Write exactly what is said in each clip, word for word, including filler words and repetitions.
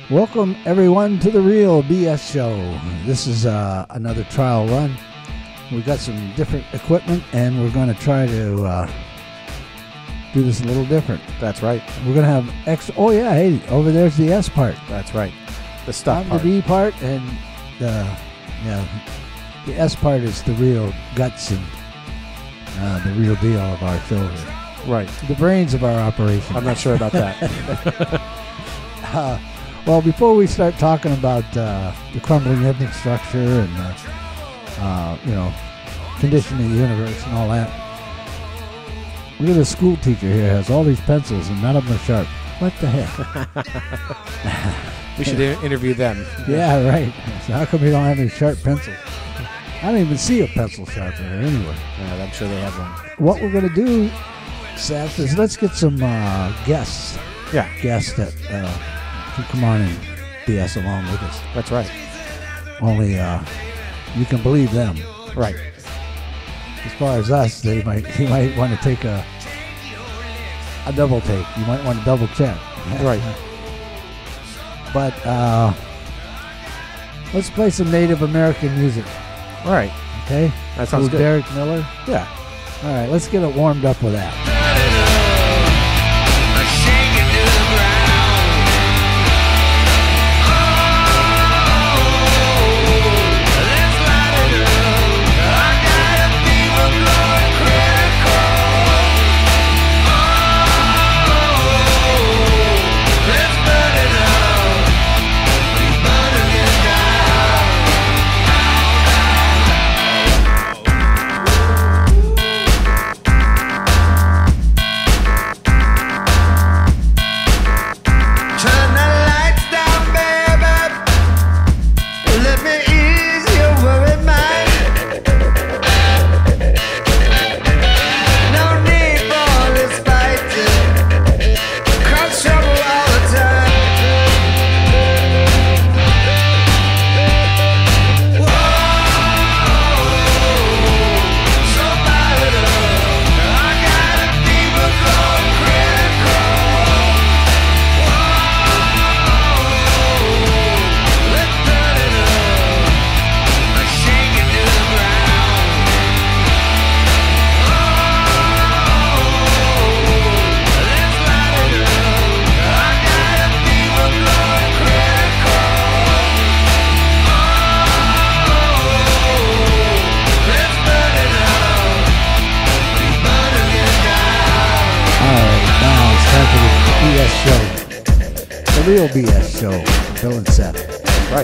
Welcome, everyone, to the Real B S Show. This is uh, another trial run. We've got some different equipment, and we're going to try to uh, do this a little different. That's right. We're going to have X. Oh, yeah, hey, over there's the S part. That's right. The stuff I'm part. the B part, and the, yeah, the S part is the real guts and uh, the real deal of our show here. Right. The brains of our operation. I'm not sure about that. uh, well, before we start talking about uh, the crumbling infrastructure and uh, uh, you know, condition of the universe and all that, we got a school teacher here who has all these pencils and none of them are sharp. What the heck? We should I- interview them. Yeah, right. So how come you don't have any sharp pencils? I don't even see a pencil sharpener anywhere. Yeah, I'm sure they have one. What we're going to do, Seth, is let's get some uh, guests. Yeah. Guests that uh, can come on and B S along with us. That's right. Only uh, you can believe them. Right. As far as us, they might you might want to take a a double take. You might want to double check. Right. But uh, let's play some Native American music. All right. Okay? That sounds With good. Derek Miller. Yeah. All right, let's get it warmed up with that. Real B S Show, Bill and Seth. Right.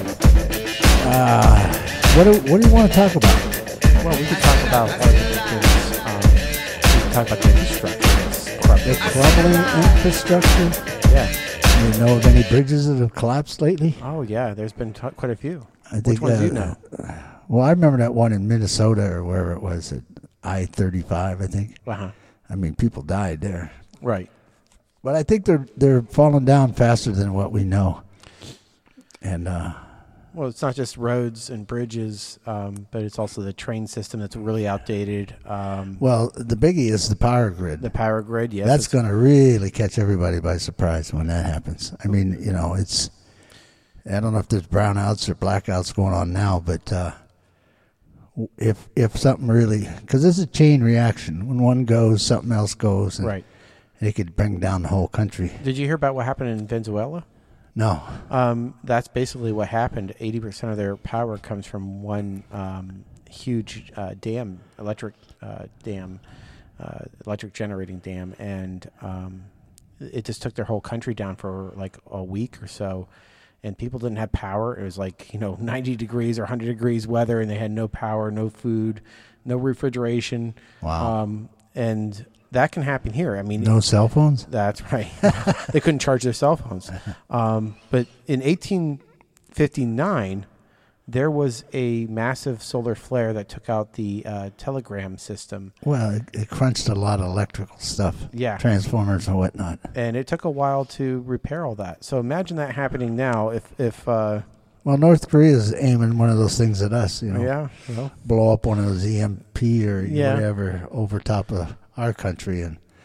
Uh, what do what do you want to talk about? Well, we could talk about all the different things. Um, we could talk about the infrastructure. The crumbling infrastructure? Yeah. Do you know of any bridges that have collapsed lately? Oh, yeah. There's been t- quite a few. I think, Which ones uh, do you know? Well, I remember that one in Minnesota or wherever it was at I thirty-five, I think. Uh-huh. I mean, people died there. Right. But I think they're they're falling down faster than what we know. And uh, well, it's not just roads and bridges, um, but it's also the train system that's really outdated. Um, well, the biggie is the power grid. The power grid, yes. That's going to really catch everybody by surprise when that happens. I mean, you know, it's, I don't know if there's brownouts or blackouts going on now, but uh, if if something really, because this is a chain reaction. When one goes, something else goes. And right. It could bring down the whole country. Did you hear about what happened in Venezuela? No. Um, that's basically what happened. eighty percent of their power comes from one um, huge uh, dam, electric uh, dam, uh, electric generating dam, and um, it just took their whole country down for like a week or so. And people didn't have power. It was like, you know, ninety degrees or one hundred degrees weather, and they had no power, no food, no refrigeration. Wow. Um, and that can happen here. I mean, no cell phones? That's right. They couldn't charge their cell phones. Um, but in eighteen fifty-nine, there was a massive solar flare that took out the uh, telegram system. Well, it, it crunched a lot of electrical stuff. Yeah. Transformers and whatnot. And it took a while to repair all that. So imagine that happening now if... if uh, well, North Korea is aiming one of those things at us, you know. Yeah. Well, blow up one of those E M P or yeah. whatever over top of our country, and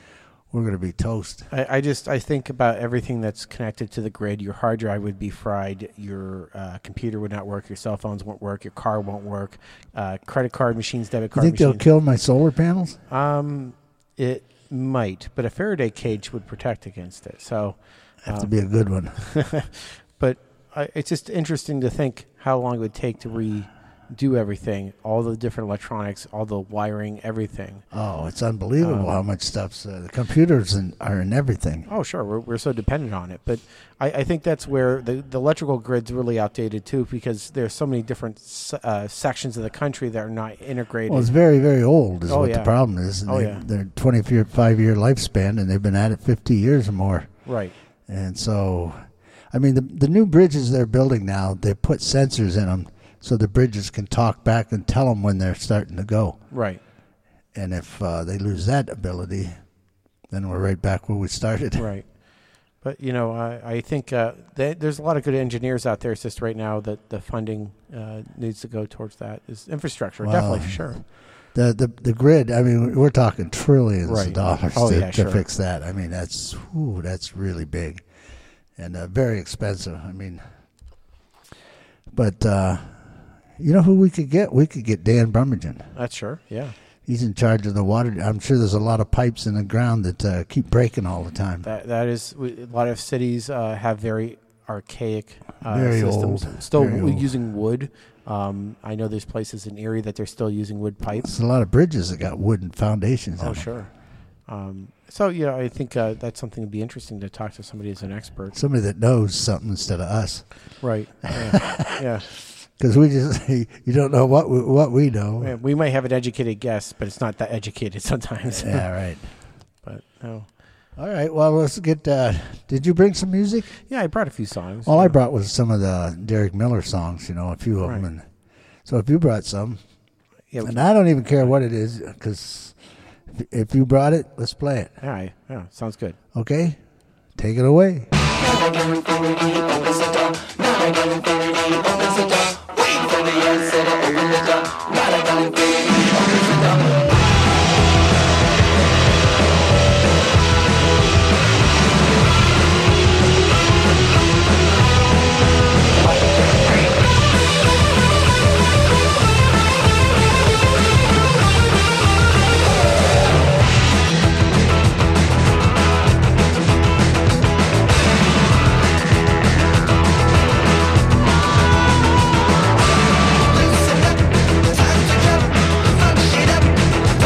we're going to be toast. I, I just I think about everything that's connected to the grid. Your hard drive would be fried. Your uh, computer would not work. Your cell phones won't work. Your car won't work. Uh, credit card machines, debit You card think machines. they'll kill my solar panels? Um, it might, but a Faraday cage would protect against it. So, Have um, to be a good one. but I, it's just interesting to think how long it would take to redo everything, all the different electronics, all the wiring, everything. Oh, it's unbelievable Um, how much stuff's uh, the computers in, are in everything. Oh, sure, we're we're so dependent on it, but I, I think that's where the, the electrical grid's really outdated too, because there's so many different se- uh, sections of the country that are not integrated. Well, it's very, very old is Oh, what yeah. the problem is. And Oh, they, yeah. They're twenty-five year lifespan, and they've been at it fifty years or more. Right. And so, I mean, the the new bridges they're building now, they put sensors in them so the bridges can talk back and tell them when they're starting to go. Right. And if uh, they lose that ability, then we're right back where we started. Right. But, you know, I, I think uh, they, there's a lot of good engineers out there. It's just right now that the funding uh, needs to go towards that. Is infrastructure, Well, definitely, for sure. The, the the grid, I mean, we're talking trillions Right. of dollars Oh, to, yeah, to sure. fix that. I mean, that's whew, that's really big and uh, very expensive. I mean, but uh, you know who we could get? We could get Dan Brummagem. That's sure, yeah. He's in charge of the water. I'm sure there's a lot of pipes in the ground that uh, keep breaking all the time. That That is, a lot of cities uh, have very archaic uh, Very systems. old. Still Very w- old. using wood. Um, I know there's places in Erie that they're still using wood pipes. There's a lot of bridges that got wooden foundations. Oh, on them. sure. Um, so, yeah, I think uh, that's something that'd be interesting to talk to somebody as an expert. Somebody that knows something instead of us. Right. Yeah. yeah. Because we just, you don't know what we, what we know. Yeah, we might have an educated guess, but it's not that educated sometimes. Yeah, right. But no. All right, well, let's get, uh, did you bring some music? Yeah, I brought a few songs. All I Yeah. brought was some of the Derek Miller songs, you know, a few of Right. them. And so if you brought some, Yeah, and I don't even care what it is, because if, if you brought it, let's play it. yeah, I- yeah, sounds good. Okay? Take it away. Loosen up, time to jump, fuck shit up.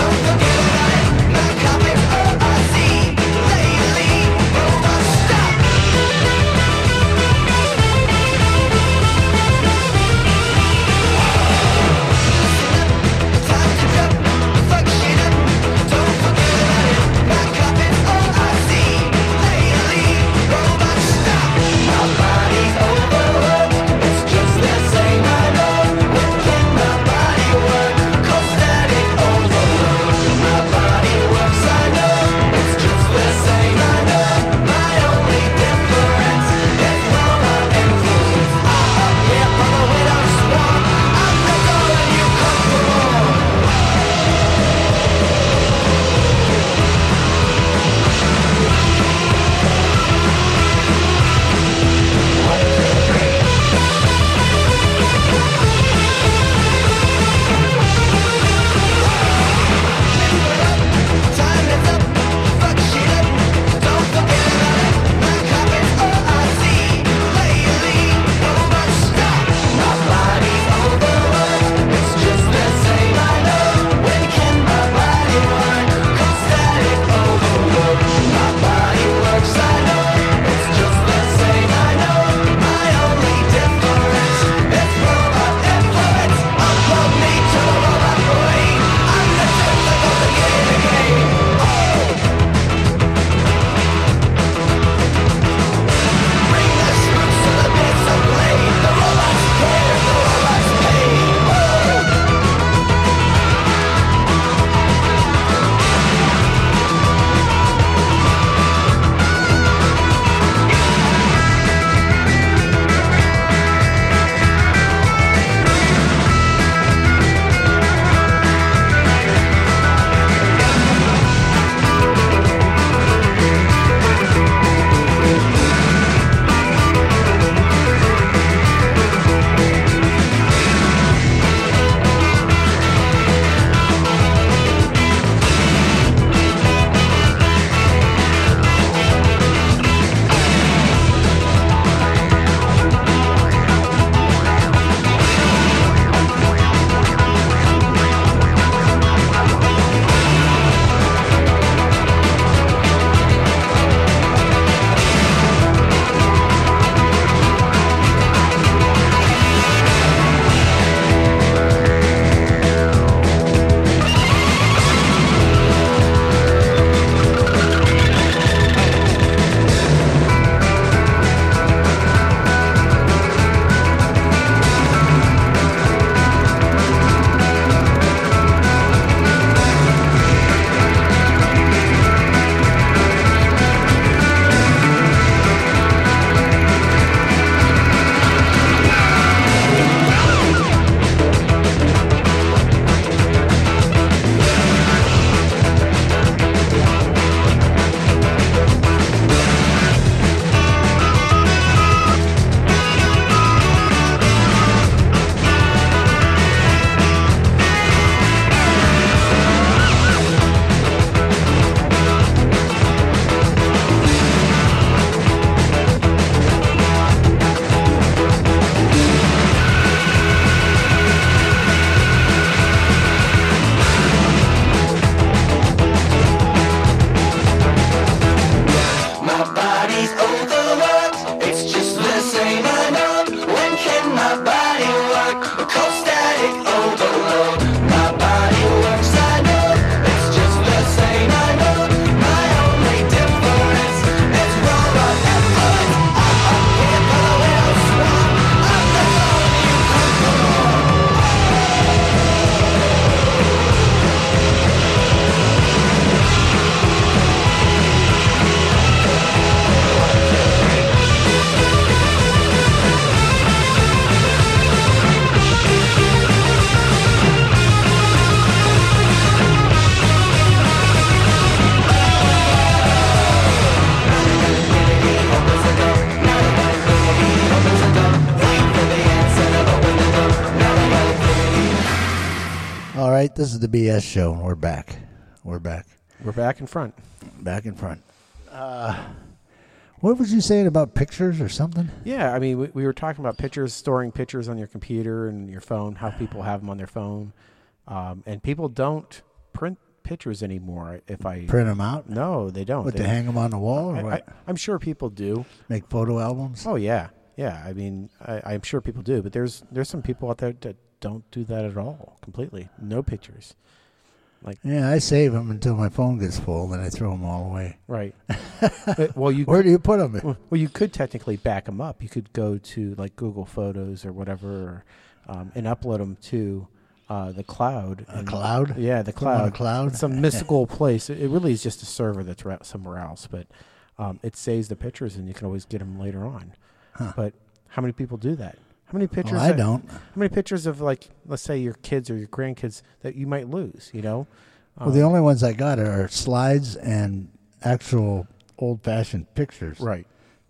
All right, this is the B S show, and we're back. We're back. We're back in front. Back in front. Uh, what was you saying about pictures or something? Yeah, I mean, we, we were talking about pictures, storing pictures on your computer and your phone, how people have them on their phone. Um, and people don't print pictures anymore. If I Print them out? No, they don't. What, they, to hang them on the wall or I, what? I, I'm sure people do. Make photo albums? Oh, yeah. Yeah, I mean, I, I'm sure people do. But there's there's some people out there that don't do that at all, completely. No pictures. Like, yeah, I save them until my phone gets full, then I throw them all away. Right. But, well, you Where do you put them? well, you could technically back them up. You could go to like Google Photos or whatever, or, um, and upload them to uh, the cloud. A and, cloud? Yeah, the Put 'em on cloud. a cloud? It's some mystical place. It, it really is just a server that's ra- somewhere else, but um, it saves the pictures, and you can always get them later on. Huh. But how many people do that? How many pictures? Well, I that- don't. How many pictures of, like, let's say your kids or your grandkids that you might lose? You know. Well, the only ones I got are slides and actual old-fashioned pictures. Right.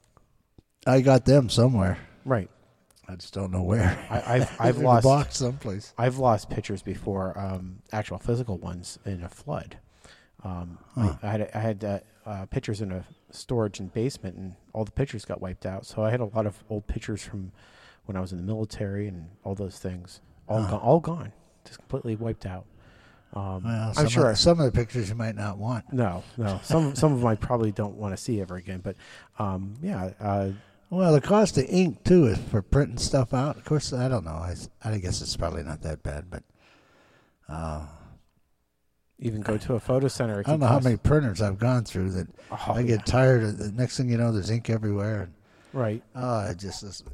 I got them somewhere. Right. I just don't know where. I, I've I've In lost a box someplace. I've lost pictures before, um, actual physical ones in a flood. Um, Huh. I, I had I had uh, uh, pictures in a storage and basement, and all the pictures got wiped out. So I had a lot of old pictures from when I was in the military and all those things, all Huh. gone, all gone, just completely wiped out. Um, Well, some I'm sure. Of, some of the pictures you might not want. no, no. Some some of them I probably don't want to see ever again. But um, yeah, uh, Well, the cost of ink, too, is for printing stuff out. Of course, I don't know. I, I guess it's probably not that bad, but uh, even go to a photo center. It I don't can know how cost- many printers I've gone through that Oh, I get yeah. tired of. The next thing you know, there's ink everywhere. And, Right. oh, it just is.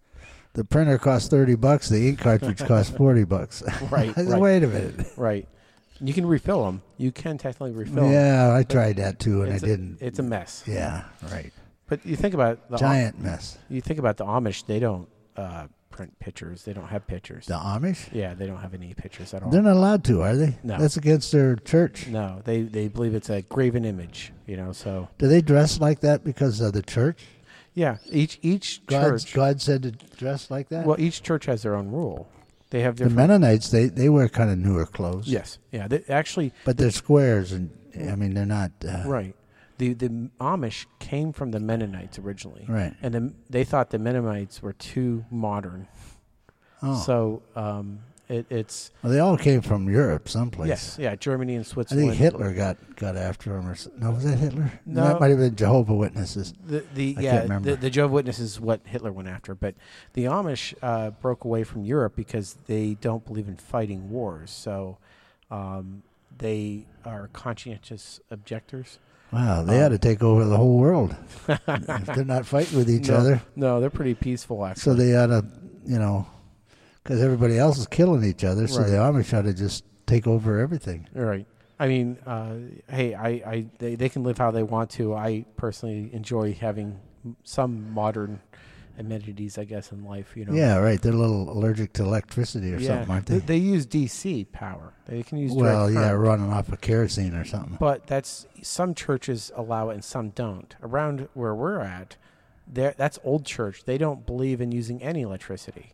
The printer costs thirty bucks. The ink cartridge costs forty bucks. Right, I said, right. Wait a minute. Right. You can refill them. You can technically refill them. Yeah, I tried that too, and I it's a, didn't. It's a mess. Yeah, right. But you think about the Giant mess. You think about the Amish. They don't uh, print pictures. They don't have pictures. The Amish? Yeah, they don't have any pictures at all. They're not allowed to, are they? No. That's against their church. No, they they believe it's a graven image. You know, so Do they dress like that because of the church? yeah. Each each God, church. God said to dress like that? Well, each church has their own rule. They have the different. Mennonites, they, they wear kind of newer clothes. Yes. Yeah. They, actually, But they're squares, and I mean, they're not. Uh, right. The the Amish came from the Mennonites originally. Right. And the, they thought the Mennonites were too modern. Oh. So um, it, it's Well, they all came from Europe, someplace. yes, yeah, Germany and I Switzerland. think Hitler got, got after him. Or so- no, was that Hitler? No. That might have been Jehovah Witnesses. The, the I yeah, can't remember. the, the Jehovah's Witnesses is what Hitler went after, but the Amish uh, broke away from Europe because they don't believe in fighting wars. So um, they are conscientious objectors. Wow, they Um, ought to take over the whole world. If they're not fighting with each no, other. No, they're pretty peaceful actually. So they ought to, you know, because everybody else is killing each other, so Right. the Amish ought to just take over everything. All right. I mean, uh, hey, I, I they, they can live how they want to. I personally enjoy having m- some modern amenities, I guess, in life. You know. Yeah, right. They're a little allergic to electricity or something, aren't they? They use D C power. They can use well, direct yeah, current. running off of kerosene or something. But that's some churches allow it and some don't. Around where we're at, there that's old church. They don't believe in using any electricity.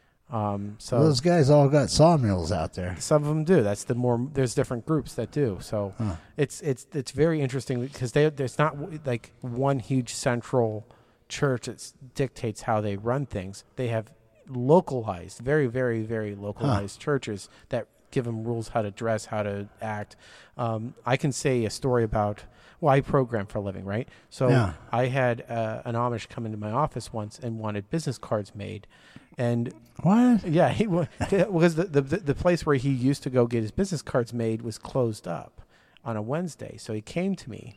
Um, so Those guys all got sawmills out there. some of them do. That's the more. There's different groups that do. So Huh. it's it's it's very interesting because they there's not w- like one huge central church that dictates how they run things. They have localized, very very very localized churches that give them rules how to dress, how to act. Um, I can say a story about. Well, I program for a living, right? So Yeah. I had uh, an Amish come into my office once and wanted business cards made, and What? yeah, he wa- because the, the the place where he used to go get his business cards made was closed up on a Wednesday. So he came to me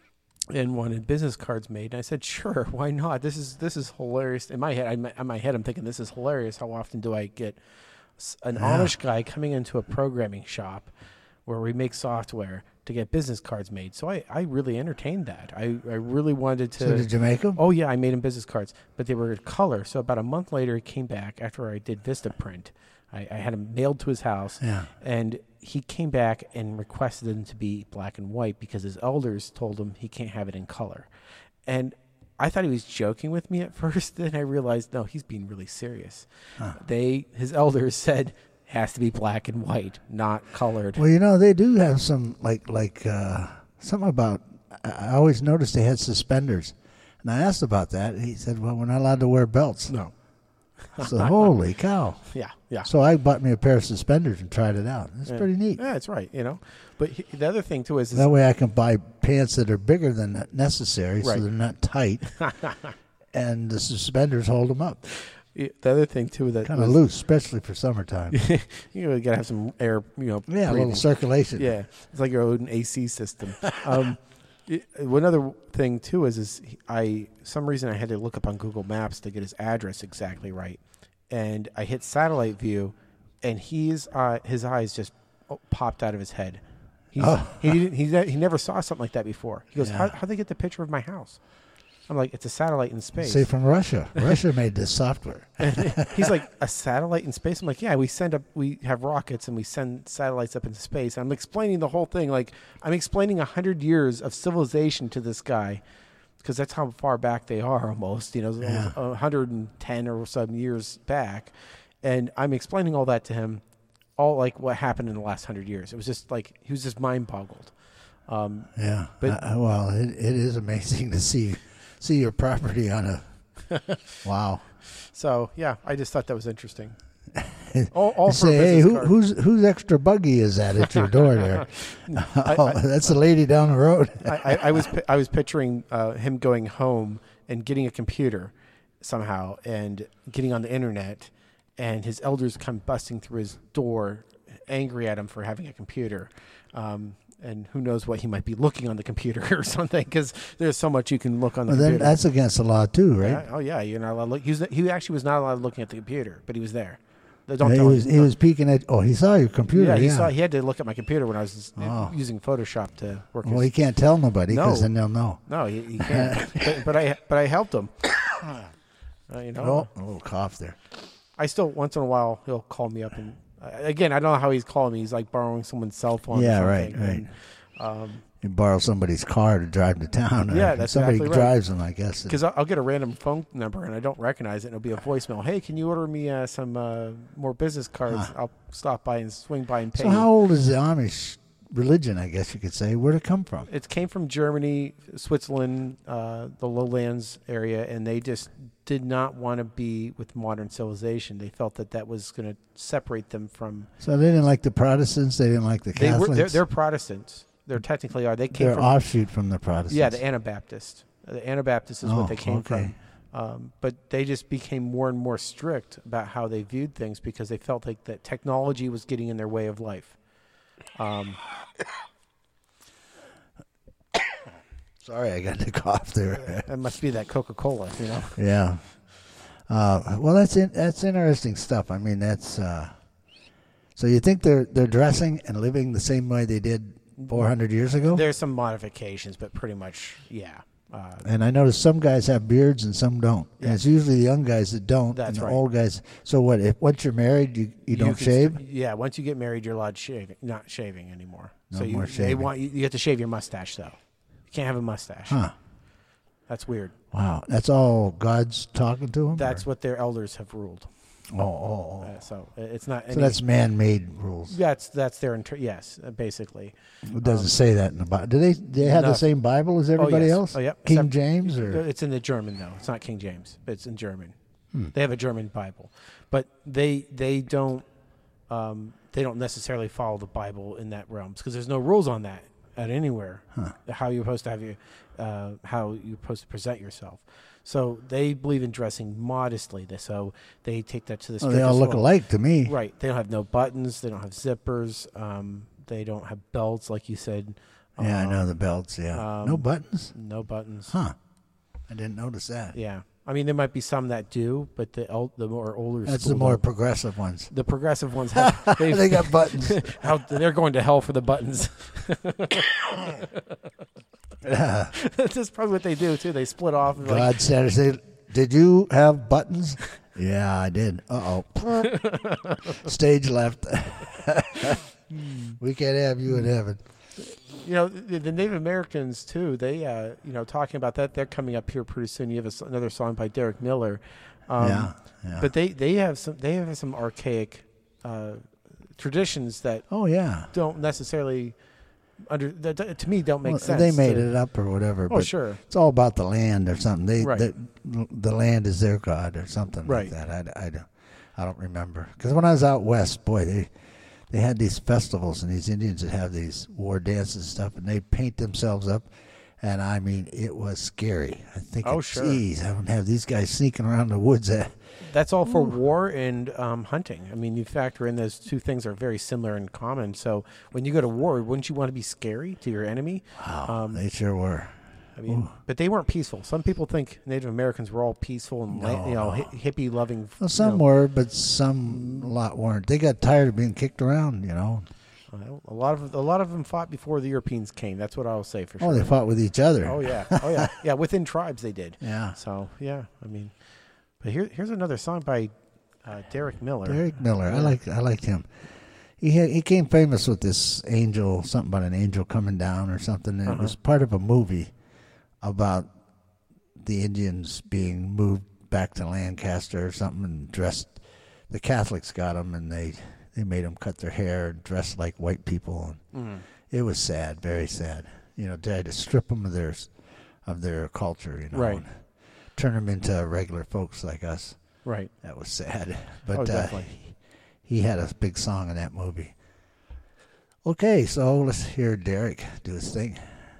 and wanted business cards made, and I said, "Sure, why not? This is this is hilarious." In my head, I'm, in my head, I'm thinking, "This is hilarious. How often do I get s- an Yeah. Amish guy coming into a programming shop where we make software to get business cards made?" So I, I really entertained that. I, I really wanted to. So did you make them? Oh, yeah, I made him business cards, but they were color. So about a month later, he came back after I did Vistaprint. I, I had him mailed to his house, Yeah. and he came back and requested them to be black and white because his elders told him he can't have it in color. And I thought he was joking with me at first. Then I realized, no, he's being really serious. Huh. They, his elders said, has to be black and white, not colored. Well, you know, they do have some, like, like uh, something about, I I always noticed they had suspenders. And I asked about that. And he said, well, we're not allowed to wear belts. No. So, holy cow. Yeah, yeah. So I bought me a pair of suspenders and tried it out. It's yeah. pretty neat. Yeah, that's right, you know. But he, the other thing, too, is... is that way I can buy pants that are bigger than necessary, right. so they're not tight. And the suspenders hold them up. The other thing, too, that... Kind of loose, especially for summertime. You know, you got to have some air, you know... Yeah, a breathing. little circulation. Yeah, it's like your own A C system. um, it, one other thing, too, is, is I... some reason I had to look up on Google Maps to get his address exactly right. And I hit satellite view, and he's, uh, his eyes just popped out of his head. He's, oh. he didn't. He, he never saw something like that before. He goes, Yeah. "How how'd they get the picture of my house?" I'm like, "It's a satellite in space." See, from Russia. Russia made this software. He's like, "A satellite in space?" I'm like, "Yeah, we send up. We have rockets and we send satellites up into space." I'm explaining the whole thing. Like, I'm explaining a hundred years of civilization to this guy, because that's how far back they are. Almost, you know, Yeah. one hundred ten or some years back, and I'm explaining all that to him. All like what happened in the last hundred years. It was just like he was just mind boggled. Um, Yeah. But- uh, well, it, it is amazing to see see your property on a. Wow. so yeah, I just thought that was interesting. All, all You for say, a hey, business who, card. whose whose extra buggy is that at your door there? I- oh, I- that's the lady down the road. I, I, I was pi- I was picturing uh, him going home and getting a computer somehow and getting on the internet, and his elders come busting through his door, angry at him for having a computer. Um, and who knows what he might be looking on the computer or something, because there's so much you can look on the Well, then computer. that's against the law too, right? Yeah, oh yeah, you're not allowed to look. He, was, he actually was not allowed looking at the computer, but he was there. Don't he tell was him. he was peeking at. Oh, he saw your computer. yeah, Yeah, he saw. He had to look at my computer when I was Oh. using Photoshop to work. well, his, he can't tell nobody because No. then they'll know. no, he, he can't. but, but I but I helped him. Uh, you know, Oh, a little cough there. I still once in a while he'll call me up and uh, again I don't know how he's calling me. He's like borrowing someone's cell phone. Yeah, or right, something. right. And, um, You borrow somebody's car to drive to town. or Yeah, that's somebody exactly right. drives them, I guess. Because I'll, I'll get a random phone number and I don't recognize it. And it'll be a voicemail. Hey, can you order me uh, some uh, more business cards? Huh. I'll stop by and swing by and pay. So you. how old is the Amish religion? I guess you could say. Where'd it come from? It came from Germany, Switzerland, uh, the lowlands area, and they just did not want to be with modern civilization. They felt that that was going to separate them from. So they didn't like the Protestants. They didn't like the They Catholics. were they're, they're Protestants. They technically are. They came They're from offshoot from the Protestants. yeah, the Anabaptist. The Anabaptist is Oh, what they came okay. from. Um, but they just became more and more strict about how they viewed things because they felt like that technology was getting in their way of life. Um, Sorry, I got the cough there. that must be that Coca-Cola, you know. Yeah. Uh, well, that's in, that's interesting stuff. I mean, that's. Uh, so you think they're they're dressing and living the same way they did four hundred years ago? There's some modifications, but pretty much, yeah. Uh, And I notice some guys have beards and some don't. And Yeah. it's usually the young guys that don't, That's and the right. old guys. So what? If once you're married, you, you, don't can shave? st- yeah, once you get married, you're allowed shaving, not shaving anymore. No so you, more They shaving. want you, you have to shave your mustache though. You can't have a mustache. Huh? That's weird. Wow. That's all God's talking to them. That's what their elders have ruled. Oh, oh, oh. Uh, so uh, it's not. So any- that's man-made rules. that's that's their inter- yes, uh, basically. It doesn't say that in the Bible. Do they? They have No. the same Bible as everybody oh, yes. else? Oh, yep. King Except- James or It's in the German though. It's not King James, but it's in German. Hmm. They have a German Bible, but they they don't um, they don't necessarily follow the Bible in that realm because there's no rules on that at anywhere. Huh. How you're supposed to have your uh, how you're supposed to present yourself. So they believe in dressing modestly. They, so they take that to the. Oh, they all strictest look level. alike to me. Right. They don't have no buttons. They don't have zippers. Um, they don't have belts, like you said. Yeah, I Um, know the belts. Yeah, um, no buttons. No buttons. Huh? I didn't notice that. Yeah. I mean, there might be some that do, but the el- the more older That's school the more don't. progressive ones. The progressive ones have they, They got buttons. how, they're going to hell for the buttons. Yeah. That's just probably what they do too. They split off. And like, God said, say, "Did you have buttons?" Yeah, I did. Uh oh. Stage left. We can't have you in heaven. you know, the, the Native Americans too. They, uh, you know, talking about that. They're coming up here pretty soon. You have a s another song by Derek Miller. Um, yeah, yeah. But they, they have some they have some archaic uh, traditions that Oh yeah. don't necessarily under that, to me don't make Well, sense. they made to- it up or whatever. Oh but sure. It's all about the land or something. They, Right. the, the land is their god or something Right. like that. I, I, don't, I don't remember. Because when I was out west, boy, they they had these festivals and these Indians would have these war dances and stuff, and they paint themselves up. And I mean, it was scary. I think, Oh, oh, sure. geez, I don't have these guys sneaking around the woods. At, That's all for war and um, hunting. I mean, you factor in those two things are very similar and common. So when you go to war, wouldn't you want to be scary to your enemy? wow, Um, they sure were. I mean, but they weren't peaceful. Some people think Native Americans were all peaceful and la- No, you know no. hi- hippie loving. Well, some were, but some a lot weren't. They got tired of being kicked around, you know. Well, a lot of a lot of them fought before the Europeans came. That's what I'll say for sure. Oh, they fought with each other. Oh yeah, oh yeah, yeah. Within tribes, they did. Yeah. So yeah, I mean, but here here's another song by uh, Derek Miller. Derek Miller. I like I liked him. He had, he came famous with this angel, something about an angel coming down or something. And Uh-huh. It was part of a movie about the Indians being moved back to Lancaster or something and dressed. The Catholics got them and they they made them cut their hair and dress like white people. And Mhm. it was sad, very sad. You know, they had to strip them of their of their culture. You know, Right. and turn them into regular folks like us. Right. That was sad. But Oh, uh, definitely. he had a big song in that movie. Okay, so let's hear Derek do his thing.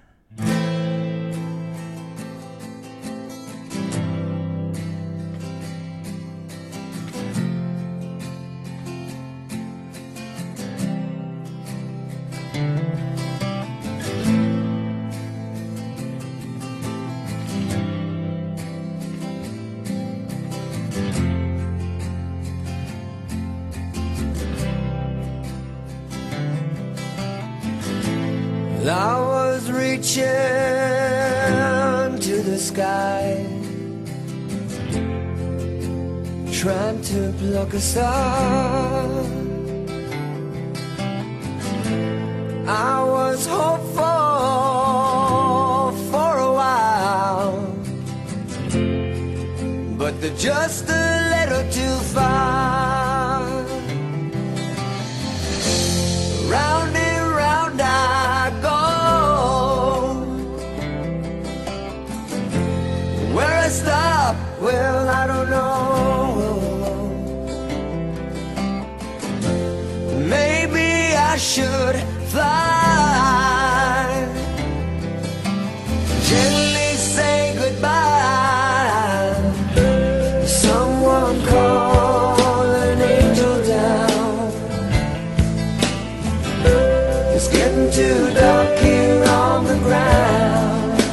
I was reaching to the sky, trying to pluck a star. I was hopeful for a while, but they're just a little too far. Round and round I go. Where I stop, well, I don't know. Maybe I should fly, gently say goodbye. Someone call an angel down. It's getting too dark here on the ground.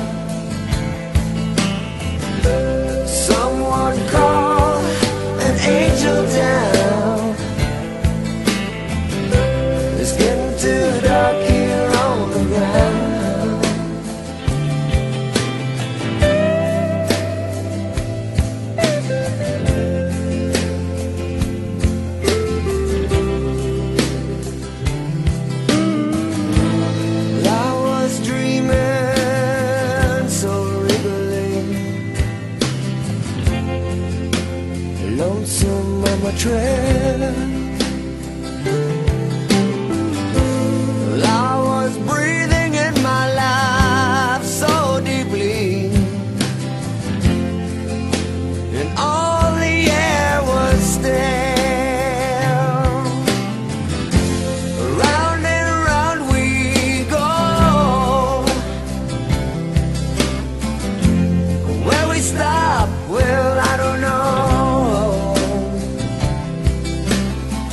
Someone call an angel down. It's getting too dark here on the ground. I was dreaming so regally, lonesome on my trail. I was breathing in my life so deeply, and all the air was stale. Round and round we go. Where we stop, well, I don't know.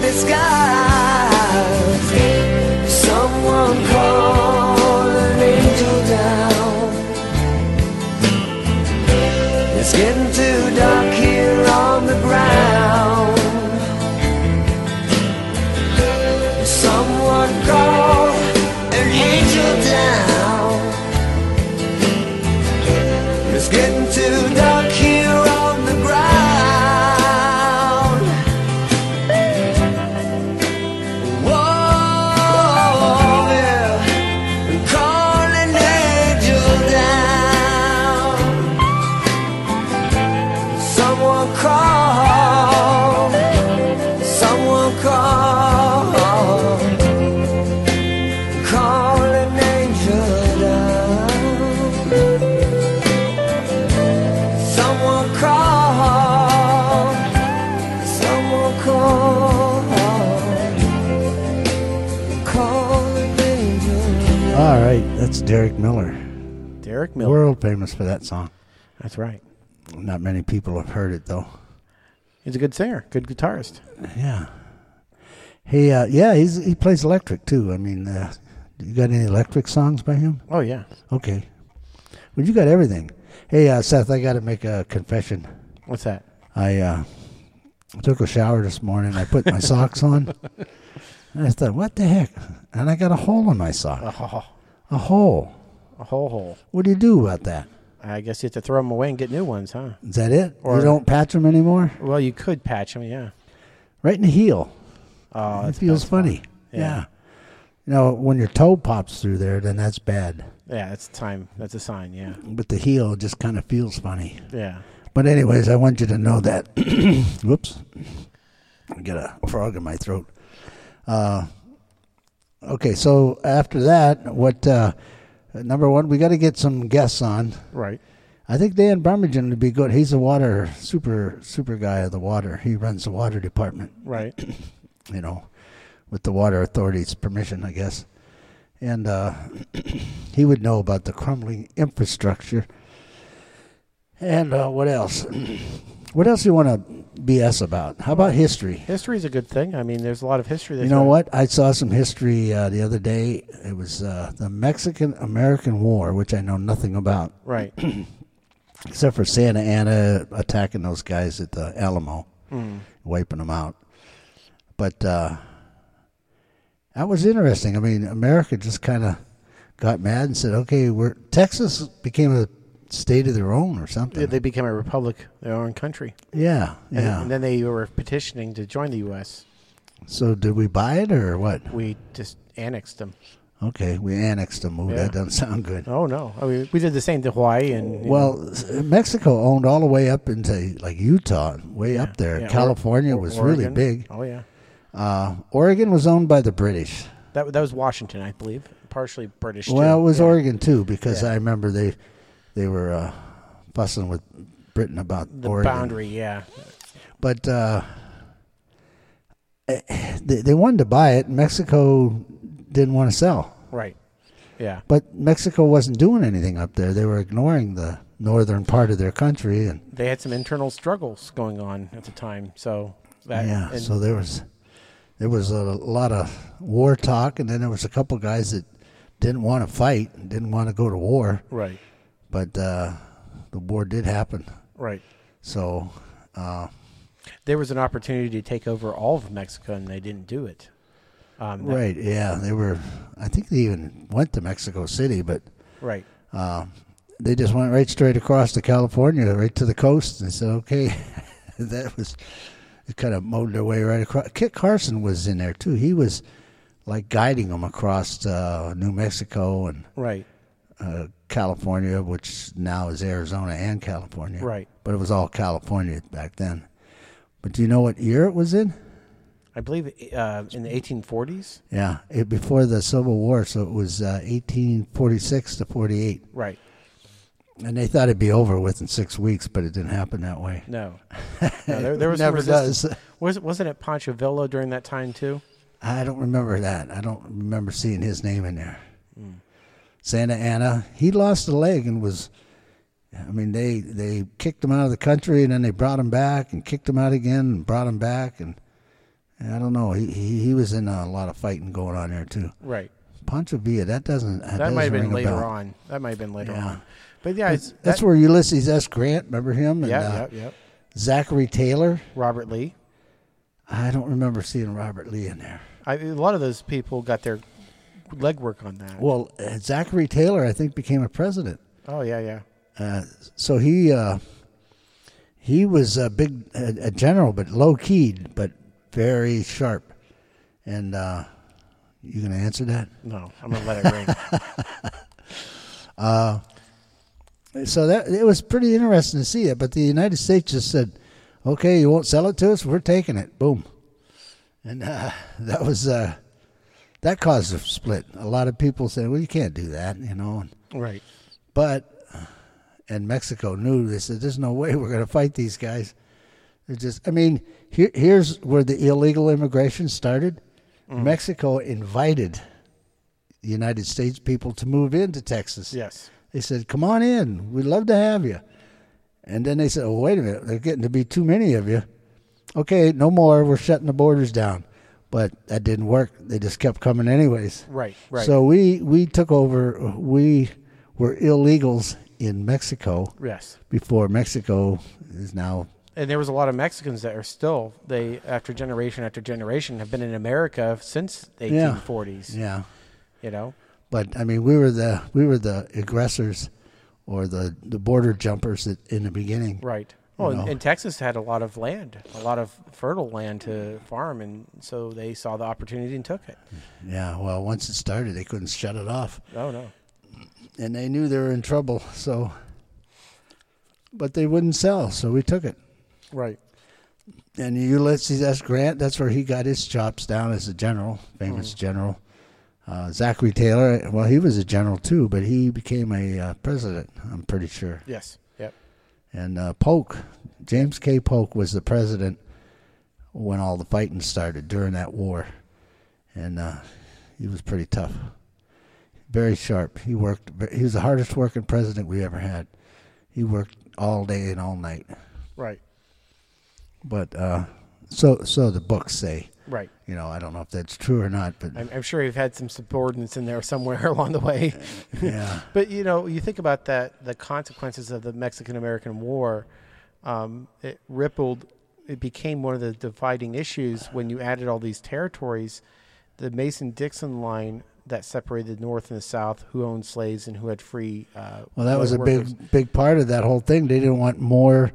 disguise. Someone call an angel down. It's getting too dark here on the ground. Someone call an angel down. It's getting too dark here on the ground. Whoa, yeah. Call an angel down. Someone call. Someone call. Call an angel down. Someone call. Someone call. Call an angel down. All right, that's Derek Miller. Derek Miller. World famous for that song. That's right. Not many people have heard it, though. He's a good singer, good guitarist. Yeah. He, uh, yeah, he's he plays electric, too. I mean, uh, you got any electric songs by him? Oh, yeah. Okay. Well, you got everything. Hey, uh, Seth, I got to make a confession. What's that? I uh, took a shower this morning. I put my socks on. And I thought, what the heck? And I got a hole in my sock. Oh, A hole. a whole hole. What do you do about that? I guess you have to throw them away and get new ones, huh? Is that it? Or- you don't patch them anymore? Well, you could patch them, yeah. Right in the heel. Oh, It that's feels that's funny. fun. Yeah. Yeah. You know, when your toe pops through there, then that's bad. Yeah, that's time. That's a sign, yeah. But the heel just kind of feels funny. Yeah. But anyways, I want you to know that. Whoops. I got a frog in my throat. Uh, okay, so after that, what... Uh, number one, we got to get some guests on. Right. I think Dan Brummergen would be good. He's a water super super guy of the water. He runs the water department, Right. you know, with the water authority's permission, I guess. And uh, he would know about the crumbling infrastructure. And uh, what else? What else do you want to B S about? How about history? History's a good thing. I mean, there's a lot of history. You know what? I saw some history uh, the other day. It was uh, the Mexican-American War, which I know nothing about. Right. Except for Santa Anna attacking those guys at the Alamo, Mm. wiping them out. But uh, that was interesting. I mean, America just kind of got mad and said, okay, we're Texas became a state of their own or something. Yeah, they became a republic, their own country. yeah, And, yeah. and then they were petitioning to join the U S So did we buy it or what? We just annexed them. Okay, we annexed them. Ooh, Yeah. that doesn't sound good. Oh, no. I mean, we did the same to Hawaii. and you Well, know, s- Mexico owned all the way up into like Utah, way yeah, up there. yeah, California Or- was Oregon. really big. Oh, yeah. Uh, Oregon was owned by the British. That, that was Washington, I believe. Partially British, Well, too. it was Yeah. Oregon too, because Yeah. I remember they they were uh, fussing with Britain about The Oregon. boundary, yeah. But uh, eh, they, they wanted to buy it. Mexico didn't want to sell. Right. Yeah. But Mexico wasn't doing anything up there. They were ignoring the northern part of their country, and They had some internal struggles going on at the time. So that yeah, and so there was there was a lot of war talk, and then there was a couple guys that didn't want to fight, and didn't want to go to war, right, but uh, the war did happen. right. So uh, There was an opportunity to take over all of Mexico, and they didn't do it. Um, that- right, yeah, they were. I think they even went to Mexico City, but Right. uh, they just went right straight across to California, right to the coast, and said, "Okay." That was. It kind of mowed their way right across. Kit Carson was in there too. He was like guiding them across uh, New Mexico and Right. uh, California, which now is Arizona and California. Right. But it was all California back then. But do you know what year it was in? I believe uh, in the eighteen forties. Yeah, it, before the Civil War, so it was uh, eighteen forty-six to forty-eight. Right. And they thought it'd be over with in six weeks, but it didn't happen that way. No. no there, there was Never some resistance. does. Was wasn't it Pancho Villa during that time too? I don't remember that. I don't remember seeing his name in there. Mm. Santa Anna, he lost a leg and was, I mean, they, they kicked him out of the country, and then they brought him back and kicked him out again and brought him back. And I don't know. He, he he was in a lot of fighting going on there too. Right. Pancho Villa. That doesn't. That, That doesn't might have been ring a later bell. on. That might have been later Yeah. on. But yeah, it's, That's that, where Ulysses S. Grant. Remember him? And, Yeah, uh, yeah, yeah. Zachary Taylor. Robert Lee. I don't remember seeing Robert Lee in there. I, a lot of those people got their legwork on that. Well, uh, Zachary Taylor, I think, became a president. Oh yeah, yeah. Uh, so he uh, he was a big a, a general, but low keyed, but very sharp. And uh, you gonna answer that? No, I'm gonna let it ring. Uh, so that it was pretty interesting to see it. But the United States just said, "Okay, you won't sell it to us. We're taking it." Boom, and uh, that was uh, that caused a split. A lot of people said, "Well, you can't do that," you know. Right. But and Mexico knew. They said, "There's no way we're going to fight these guys." They're just. I mean, here, here's where the illegal immigration started. Mm. Mexico invited the United States people to move into Texas. Yes. They said, "Come on in. We'd love to have you." And then they said, "Oh, wait a minute. They're getting to be too many of you. Okay, no more. We're shutting the borders down." But that didn't work. They just kept coming anyways. Right. Right. So we, we took over. We were illegals in Mexico yes. before Mexico is now. And there was a lot of Mexicans that are still they after generation after generation have been in America since the eighteen forties. Yeah. You know. But I mean, we were the we were the aggressors, or the, the border jumpers at, in the beginning. Right. Oh, You know. and, and Texas had a lot of land, a lot of fertile land to farm, and so they saw the opportunity and took it. Yeah. Well, once it started, they couldn't shut it off, Oh no. and they knew they were in trouble. So, but they wouldn't sell, so we took it. Right. And Ulysses S. Grant, that's where he got his chops down as a general, famous Mm. general. Uh, Zachary Taylor, well, he was a general too, but he became a uh, president, I'm pretty sure. Yes. Yep. And uh, Polk, James K. Polk was the president when all the fighting started during that war. And uh, he was pretty tough. Very sharp. He worked, he was the hardest working president we ever had. He worked all day and all night. Right. But uh, so so the books say. Right. You know, I don't know if that's true or not, but I'm, I'm sure you've had some subordinates in there somewhere along the way. yeah. But, you know, you think about that, the consequences of the Mexican-American War, um, it rippled, it became one of the dividing issues when you added all these territories. The Mason-Dixon line that separated the North and the South, who owned slaves and who had free uh, Well, that was a workers. big big part of that whole thing. They didn't want more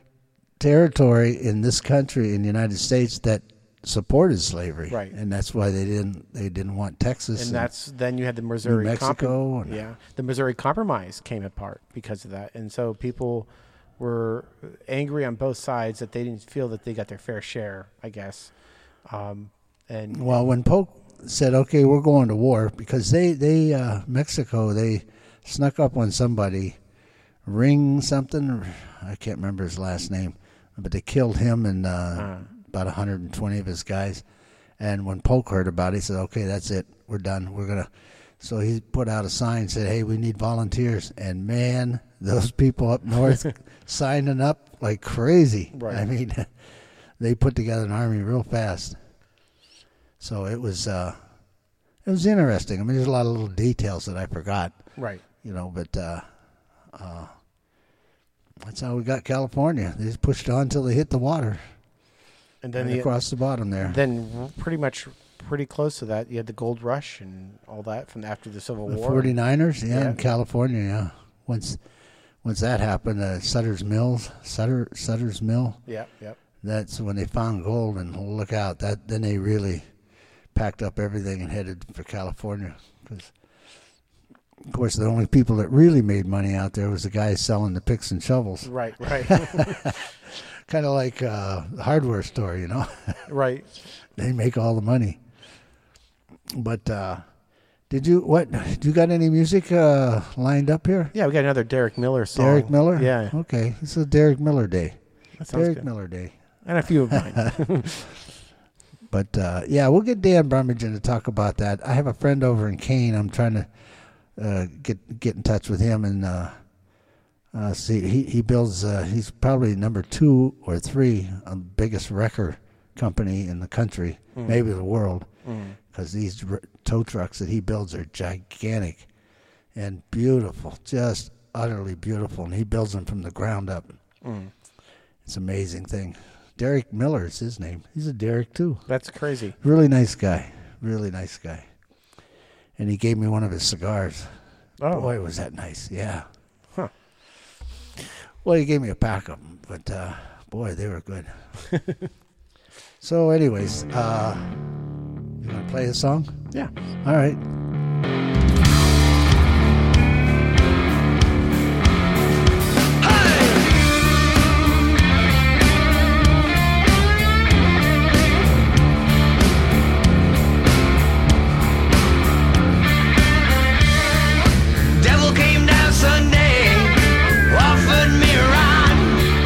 territory in this country, in the United States, that supported slavery. Right. And that's why they didn't they didn't want Texas. And that's then you had the Missouri New Mexico Comprom- and- yeah, the Missouri Compromise came apart because of that, and so people were angry on both sides that they didn't feel that they got their fair share, I guess. Um, and Well, when Polk said, "Okay, we're going to war," because they they uh, Mexico they snuck up on somebody, Ring something, I can't remember his last name, but they killed him and uh, Uh. about one hundred twenty of his guys. And when Polk heard about it, he said, "Okay, that's it. We're done. We're gonna." So he put out a sign, said, "Hey, we need volunteers." And man, those people up north signing up like crazy. Right. I mean, they put together an army real fast. So it was uh, it was interesting. I mean, there's a lot of little details that I forgot, right, you know, but uh, uh, that's how we got California. They just pushed on until they hit the water. and then Right the, across the bottom there. then r- pretty much pretty close to that, you had the Gold Rush and all that from after the Civil The War. forty-niners, yeah, Yeah. in California, yeah. Once once that happened, uh, Sutter's Mills, Sutter Sutter's Mill, Yep, yep. that's when they found gold, and look out, that then they really packed up everything and headed for California. Because, of course, the only people that really made money out there was the guys selling the picks and shovels. Right, right, Kind of like uh, the hardware store, you know. right. They make all the money. But uh, did you what? Do you got any music uh, lined up here? Yeah, we got another Derek Miller song. Derek Miller. Yeah, Okay, this is Derek Miller Day. that sounds Derek good. Miller Day. And a few of mine. But uh, yeah, we'll get Dan Brumingen to talk about that. I have a friend over in Kane. I'm trying to uh, get get in touch with him and uh, uh, see. He he builds. Uh, he's probably number two or three on the biggest wrecker company in the country, Mm. maybe the world, Mm. because these r- tow trucks that he builds are gigantic and beautiful, just utterly beautiful. And he builds them from the ground up. Mm. It's an amazing thing. Derek Miller is his name. He's a Derek, too. That's crazy. Really nice guy. Really nice guy. And he gave me one of his cigars. Oh. Boy, was that nice. Yeah. Huh. Well, he gave me a pack of them, but uh, boy, they were good. So, anyways, uh, you want to play a song? Yeah. All right. Devil came down Sunday, offered me a ride.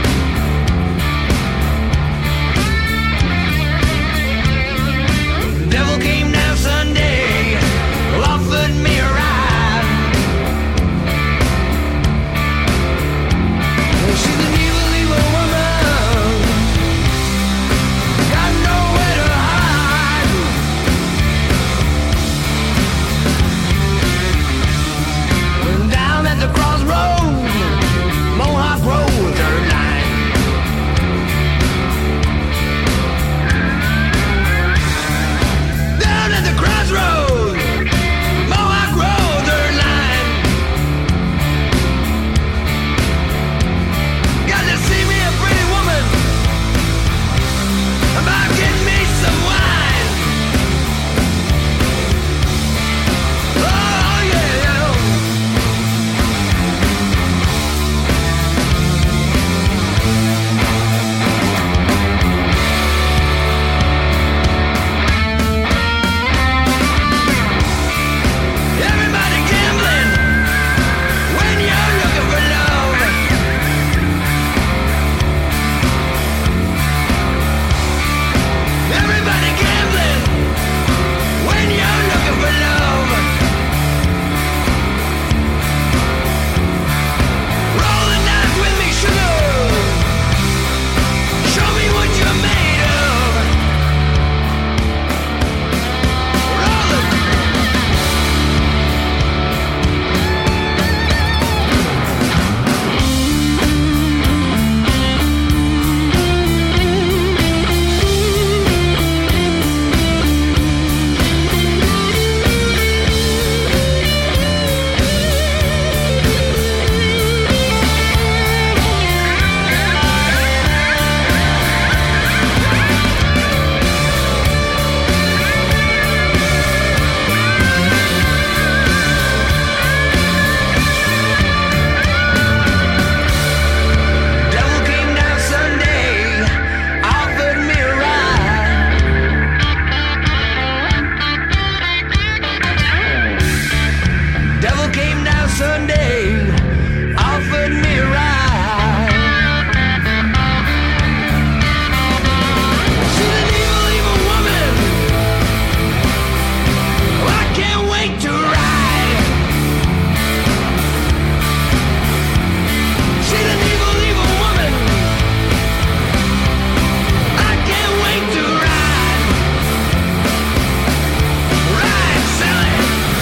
Devil came down Sunday, offered me a ride. She's an evil, evil woman, got nowhere to hide. Down at the crossroads, Mohawk Road, third line. Down at the crossroads, Mohawk Road, third line. Got to see me a pretty woman about getting me some wine. Oh yeah, yeah. Everybody gambling when you're looking for love. Everybody gambling when you're looking for love. Roll the dice with me, sugar. Show me what you're made of. Roll it. Devil came down Sunday, offered me a ride. Devil came down Sunday, offered me a ride. She's an evil, evil woman. Oh, I can't wait to ride. She's an evil, evil woman. I can't wait to ride. Ride, Sally.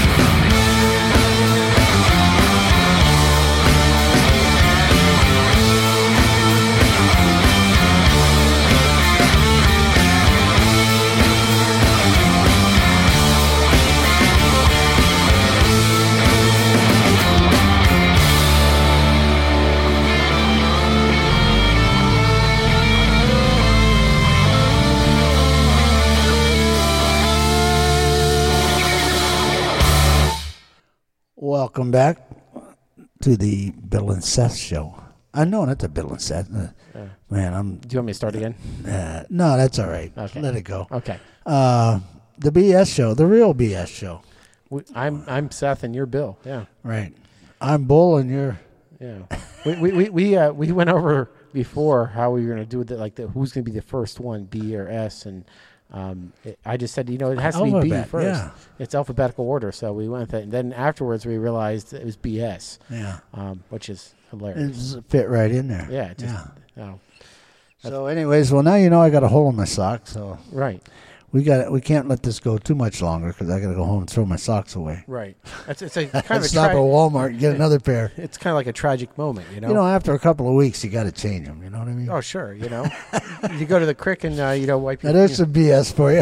Welcome back to the Bill and Seth Show. I know not the Bill and Seth. Uh, Yeah. Man, I'm. Do you want me to start again? Uh, no, that's all right. Okay. Let it go. Okay. Uh, the B S Show, the real B S Show. We, I'm I'm Seth and you're Bill. Yeah. Right. I'm Bull and you're. Yeah. we we we we, uh, we went over before how we were going to do the like the who's going to be the first one, B or S, and um, it, I just said you know it has to be B Alphabet, first. yeah. It's alphabetical order, so we went with it, and then afterwards we realized it was B S. Yeah. Um, which is It hilarious. just fit right in there. Yeah. Just, yeah. oh. So, anyways, well, now you know I got a hole in my sock, so Right. we got we can't let this go too much longer because I got to go home and throw my socks away. Right. It's, it's a kind of a Stop at tra- Walmart and get another pair. It's kind of like a tragic moment, you know. You know, after a couple of weeks, you got to change them. You know what I mean? Oh, sure. You know, you go to the creek and uh, you know wipe your. Now, there's some B S for you.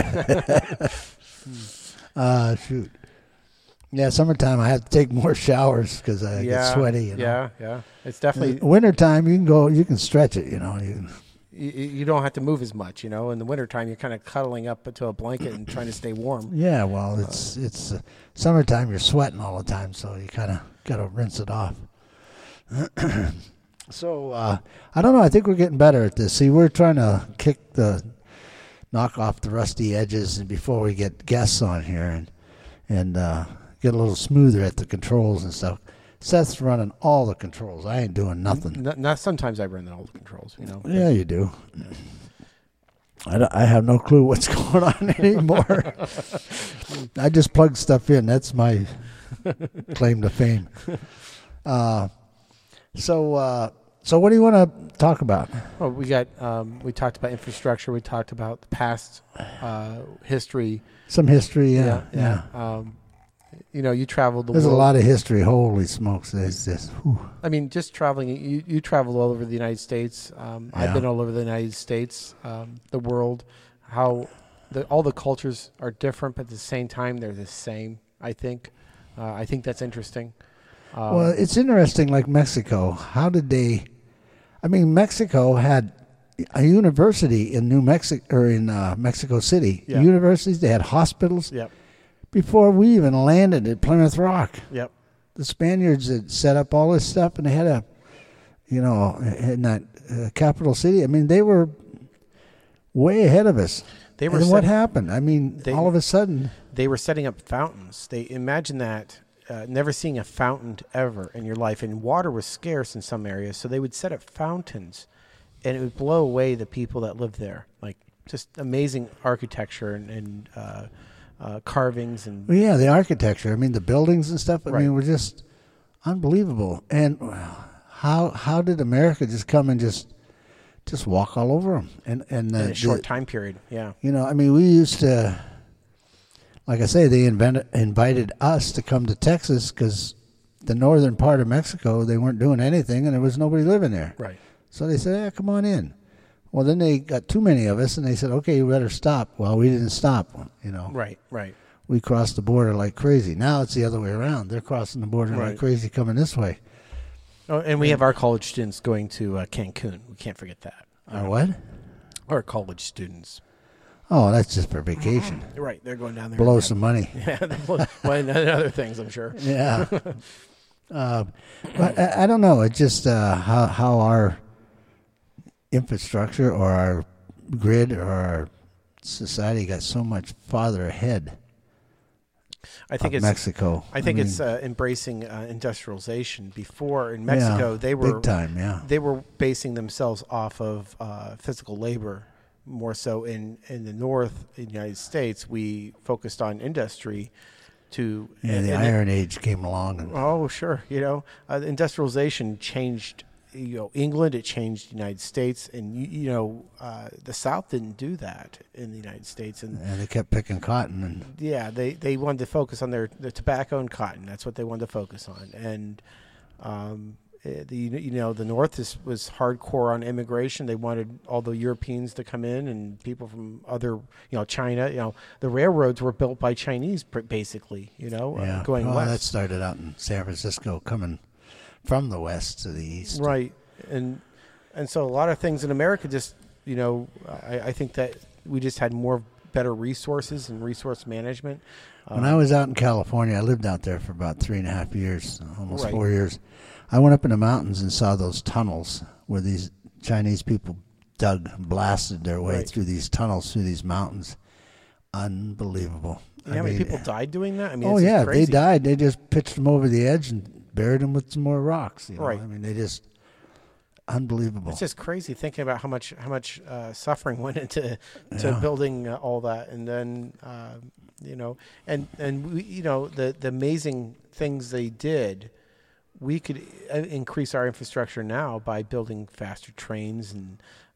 uh, shoot. Yeah, summertime I have to take more showers because I yeah, get sweaty. You know? Yeah, yeah. It's definitely. Wintertime, you can go, you can stretch it. You know, you can, You, you don't have to move as much, you know. In the wintertime, you're kind of cuddling up into a blanket and trying to stay warm. yeah. Well, it's it's uh, summertime. You're sweating all the time, so you kind of got to rinse it off. So uh, I don't know. I think we're getting better at this. See, we're trying to kick the knock off the rusty edges, and before we get guests on here, and and uh, get a little smoother at the controls and stuff. Seth's running all the controls. I ain't doing nothing. N- not sometimes I run all the controls, you know. Yeah, you do. I, don't- I have no clue what's going on anymore. I just plug stuff in. That's my claim to fame. Uh, so, uh, so what do you want to talk about? Well, we got um, we talked about infrastructure. We talked about the past uh, history. Some history, yeah, yeah. yeah. Um, you know, you traveled the There's world. a lot of history. Holy smokes! There's this. Whew. I mean, just traveling. You you traveled all over the United States. Um, I've Yeah. been all over the United States, um, the world. How the, all the cultures are different, but at the same time they're the same. I think. Uh, I think that's interesting. Um, Well, it's interesting. Like Mexico, how did they? I mean, Mexico had a university in New Mexico or in uh, Mexico City. Yeah. Universities. They had hospitals. Yep. Before we even landed at Plymouth Rock, Yep. the Spaniards had set up all this stuff, and they had a, you know, in that uh, capital city. I mean, they were way ahead of us. They were And what set- happened? I mean, They- all of a sudden, They were setting up fountains. They imagine that uh, never seeing a fountain ever in your life, and water was scarce in some areas, so they would set up fountains, and it would blow away the people that lived there. Like just amazing architecture and, and uh, uh, carvings and well, yeah, the architecture. I mean, the buildings and stuff. I Right. mean, were just unbelievable. And well, how how did America just come and just just walk all over them? And and the, in a short the- time period. Yeah. You know, I mean, we used to, like I say, they invented, invited us to come to Texas because the northern part of Mexico, they weren't doing anything and there was nobody living there. Right. So they said, yeah, come on in. Well, then they got too many of us and they said, okay, you better stop. Well, we didn't stop, you know. Right. Right. We crossed the border like crazy. Now it's the other way around. They're crossing the border Right. like crazy coming this way. Oh, and we have our college students going to uh, Cancun. We can't forget that. Or what? Our college students. Oh, that's just for vacation. Right. They're going down there. Blow some money. Yeah. Well, and other things, I'm sure. Yeah. uh, but I, I don't know. It's just uh, how how our infrastructure or our grid or our society got so much farther ahead I think of it's Mexico. I think mean, it's uh, embracing uh, industrialization. Before in Mexico, yeah, they were big time. Yeah. they were basing themselves off of uh, physical labor more so. In in the North, in the United States, we focused on industry. To Yeah, and- the and Iron Age came along. And, Oh, sure. You know, uh, industrialization changed, you know, England, it changed the United States. And, you, you know, uh, the South didn't do that in the United States. And, and they kept picking cotton. And yeah, they, they wanted to focus on their, their tobacco and cotton. That's what they wanted to focus on. And, um, eh, the you know, the North is, was hardcore on immigration. They wanted all the Europeans to come in and people from other, you know, China. You know, the railroads were built by Chinese, pr- basically, you know, yeah, uh, going well, west. that started out in San Francisco, coming from the west to the east. Right, and and so a lot of things in America just, you know, I, I think that we just had more better resources and resource management. When I was out in California, I lived out there for about three and a half years, almost Right. four years. I went up in the mountains and saw those tunnels where these Chinese people dug, blasted their way Right. through these tunnels, through these mountains. Unbelievable. You know how many people died doing that? I mean, Oh it's just yeah, crazy. they died. They just pitched them over the edge and buried them with some more rocks. You know? Right. I mean, they just unbelievable. It's just crazy thinking about how much how much uh, suffering went into to Yeah. building uh, all that, and then uh, you know, and and we, you know, the the amazing things they did. We could uh, increase our infrastructure now by building faster trains and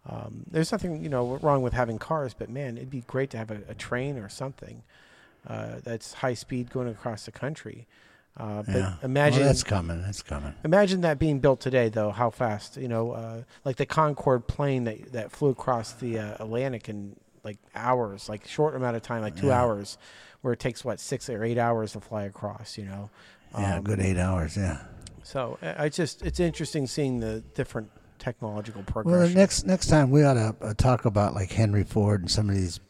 Um, there's nothing, you know, wrong with having cars, but man, it'd be great to have a, a train or something uh, that's high speed going across the country. Uh, but Yeah. imagine well, that's coming. That's coming. Imagine that being built today, though. How fast, you know, uh, like the Concorde plane that that flew across the uh, Atlantic in like hours, like short amount of time, like two Yeah. hours, where it takes what six or eight hours to fly across. You know, Yeah, Um, good eight hours. Yeah. So I I just it's interesting seeing the different technological progression. Well, the next next time we ought to uh, talk about like Henry Ford and some of these,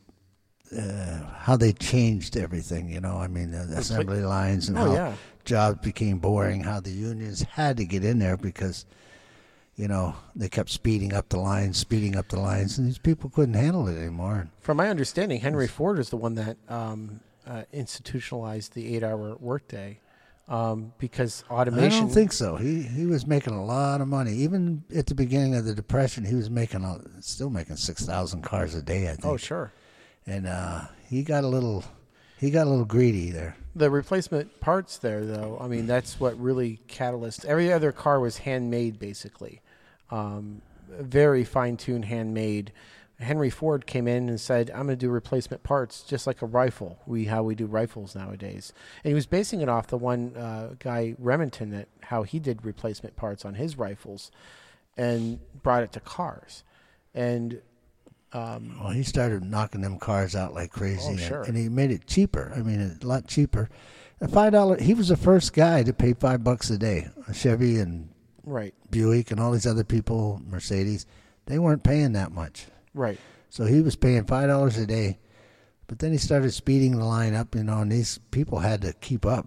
uh, how they changed everything. You know, I mean the assembly lines and Oh, how yeah. jobs became boring. How the unions had to get in there because, you know, they kept speeding up the lines, speeding up the lines, and these people couldn't handle it anymore. From my understanding, Henry Ford is the one that um, uh, institutionalized the eight-hour workday um, because automation. I don't think so. He he was making a lot of money. Even at the beginning of the Depression, he was making a, still making six thousand cars a day, I think. Oh, sure. And uh, he got a little he got a little greedy there. The replacement parts there, though, I mean, that's what really catalyzed. Every other car was handmade, basically. Um, very fine-tuned, handmade. Henry Ford came in and said, I'm going to do replacement parts just like a rifle, we how we do rifles nowadays. And he was basing it off the one uh, guy, Remington, that how he did replacement parts on his rifles and brought it to cars. And um, Well, he started knocking them cars out like crazy, Oh, and, sure. and he made it cheaper. I mean, a lot cheaper. A five dollar. He was the first guy to pay five bucks a day. Chevy and right, Buick and all these other people, Mercedes, they weren't paying that much. right. So he was paying five dollars a day, but then he started speeding the line up, you know, and these people had to keep up.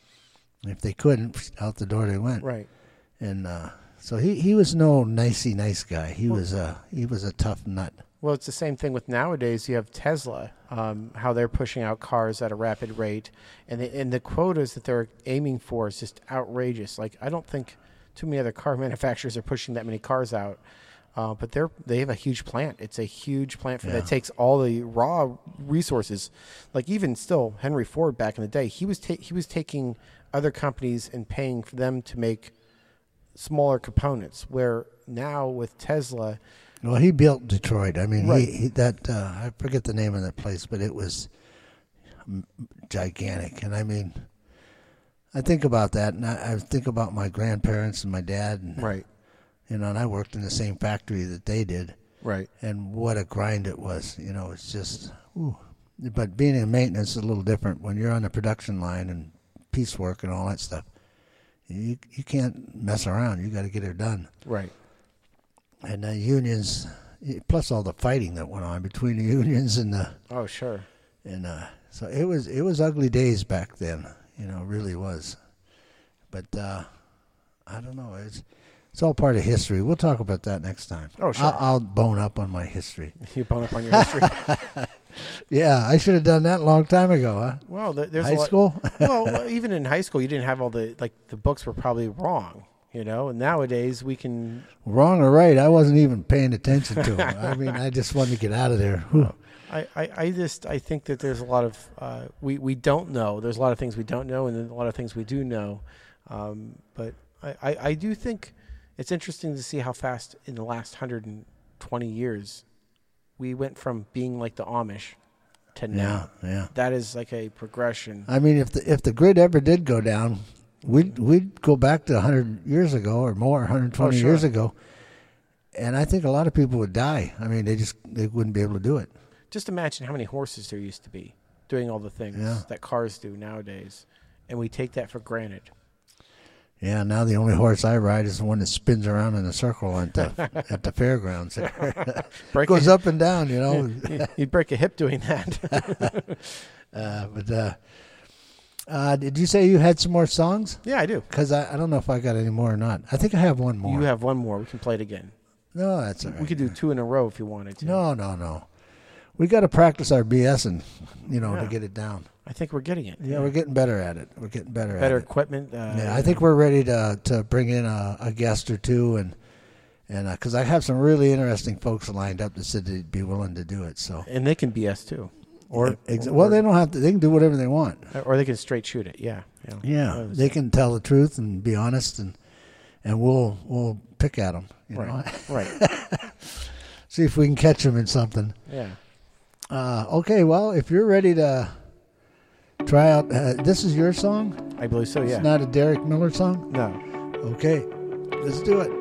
If they couldn't, out the door they went. Right. And uh, so he, he was no nicey nice guy. He was a he was a tough nut. Well, it's the same thing with nowadays. You have Tesla, um, how they're pushing out cars at a rapid rate, and the, and the quotas that they're aiming for is just outrageous. Like, I don't think too many other car manufacturers are pushing that many cars out, uh, but they're they have a huge plant. It's a huge plant for Yeah. that takes all the raw resources. Like even still, Henry Ford back in the day, he was ta- he was taking other companies and paying for them to make smaller components. Where now with Tesla. Well, he built Detroit. I mean, Right. he, he that uh, I forget the name of that place, but it was m- gigantic. And I mean, I think about that, and I, I think about my grandparents and my dad, and Right. you know, and I worked in the same factory that they did, Right. and what a grind it was. You know, it's just, ooh. But being in maintenance is a little different when you're on the production line and piecework and all that stuff. You you can't mess around. You got to get it done. Right. And the unions, plus all the fighting that went on between the unions and the Oh, sure. and uh, so it was it was ugly days back then. You know, it really was. But uh, I don't know. It's it's all part of history. We'll talk about that next time. Oh, sure. I'll, I'll bone up on my history. You bone up on your history. Yeah, I should have done that a long time ago, huh? Well, th- there's High a lot, school. well, even in high school, you didn't have all the like the books were probably wrong, you know. And nowadays we can. Wrong or right, I wasn't even paying attention to it. I mean, I just wanted to get out of there. Whew. I, I, I just I think that there's a lot of uh, we we don't know. There's a lot of things we don't know, and then a lot of things we do know. Um, but I, I, I do think it's interesting to see how fast in the last one hundred twenty years we went from being like the Amish to now. Yeah, yeah. That is like a progression. I mean, if the if the grid ever did go down, we'd we'd go back to one hundred years ago or more, one hundred twenty Oh, sure. years ago, and I think a lot of people would die. I mean, they just they wouldn't be able to do it. Just imagine how many horses there used to be doing all the things Yeah. that cars do nowadays, and we take that for granted. Yeah, now the only horse I ride is the one that spins around in a circle at the at the fairgrounds. It Break goes a, up and down, you know. you- You'd break a hip doing that. uh, but uh, uh, did you say you had some more songs? Yeah, I do. Because I, I don't know if I got any more or not. I think I have one more. You have one more. We can play it again. No, that's all right. We could do two in a row if you wanted to. No, no, no. We got to practice our BSing, you know, Yeah. to get it down. I think we're getting it. Yeah, we're getting better at it. We're getting better, Better at it. equipment. Uh, Yeah, I think we're ready to to bring in a, a guest or two, and and because I have some really interesting folks lined up that said they'd be willing to do it. So, and they can B S too, or Ex- or, well, they don't have to. They can do whatever they want. or they can straight shoot it. Yeah, yeah. Yeah, That was- they can tell the truth and be honest, and and we'll we'll pick at them. You know. right, right. See if we can catch them in something. Yeah. Uh, okay, well, if you're ready to try out, uh, this is your song? I believe so, yeah. It's not a Derek Miller song? No. Okay, let's do it.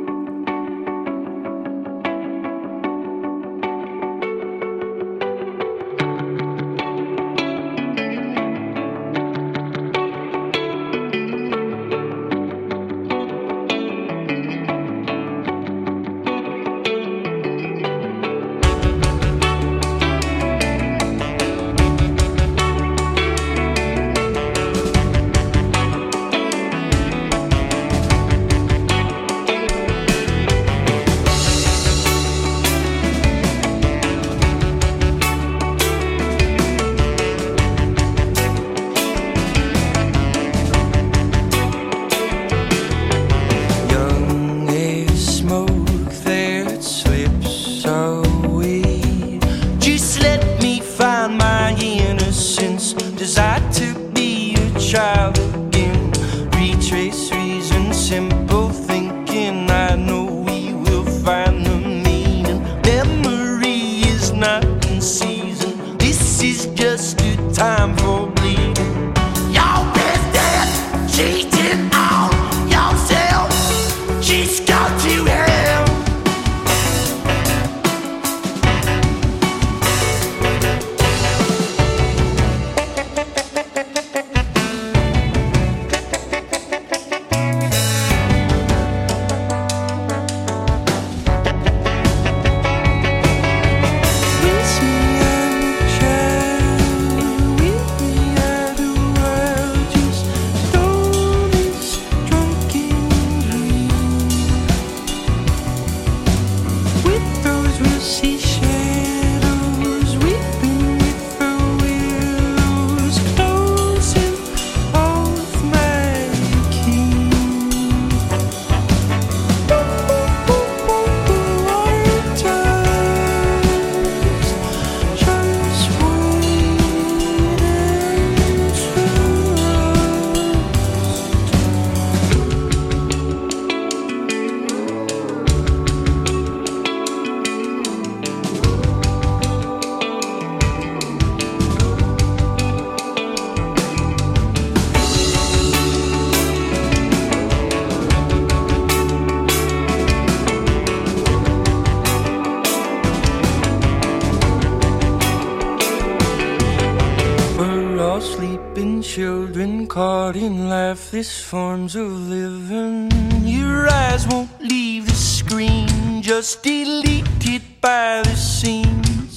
This forms of living. Your eyes won't leave the screen, just deleted by the scenes.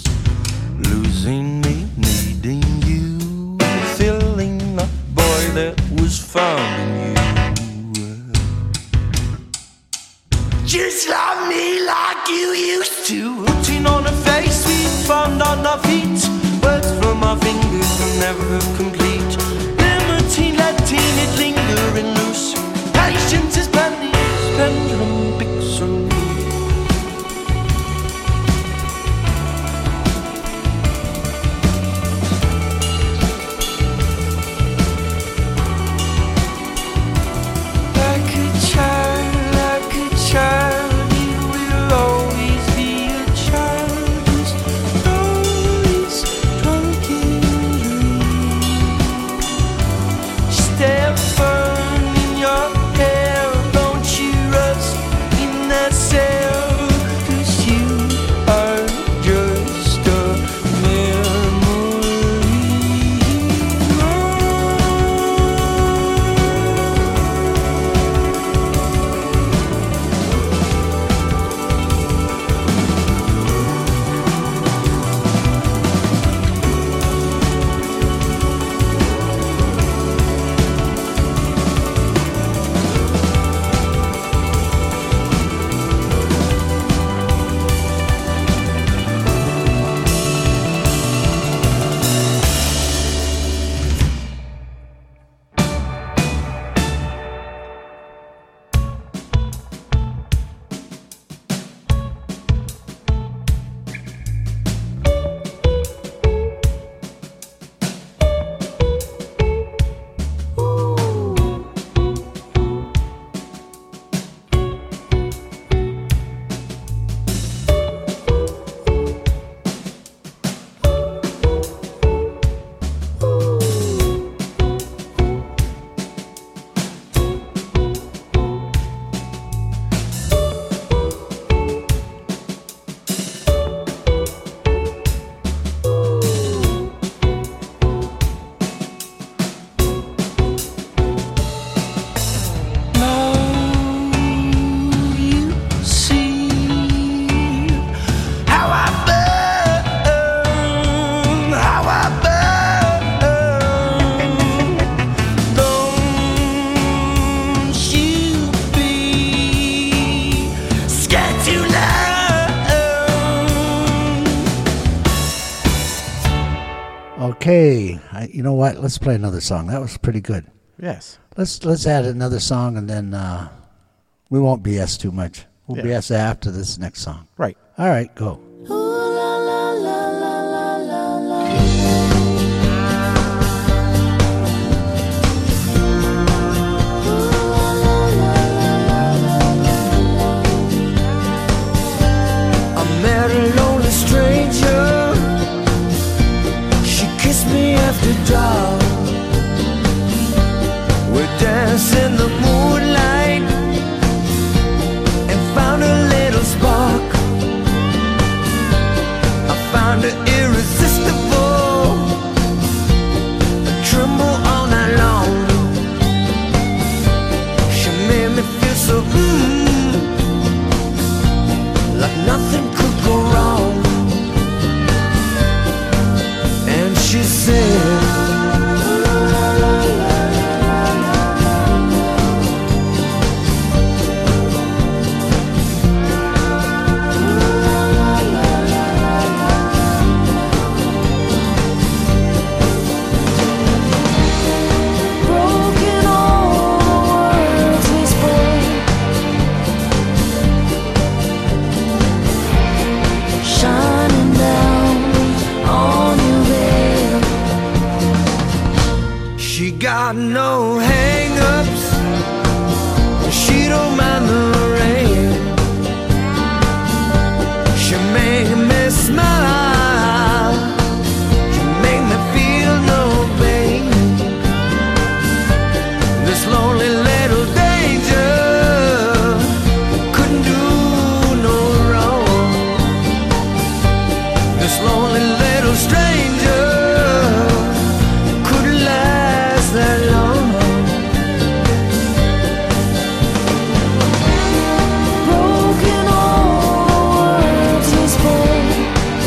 Losing me, needing you, filling the void that was found in you. Just love me like you used to. Putting on a face we found on our feet. Words from our fingers are never complete. Limiting, letting it linger and loose. Patience is pennies, pendulum pixel. Like a child, like a child, you will always be a child. Just always drunken dreams. Step firm in your hair, don't Okay, I, you know what? Let's play another song. That was pretty good. Yes. Let's let's add another song, and then uh, we won't B S too much. We'll Yeah. B S after this next song. Right. All right, go. I met a lonely stranger. She kissed me after dark. We danced in the moonlight and found a little spark. I found her irresistible, I tremble all night long. She made me feel so mm, like nothing could go wrong. And she said, broken all words we spoke, shining down on your veil. She got no hang-ups, she don't mind the rain. She made me smile, she made me feel no pain. This lonely little danger couldn't do no wrong. This lonely little stranger couldn't last that long. Broken all words we spoke,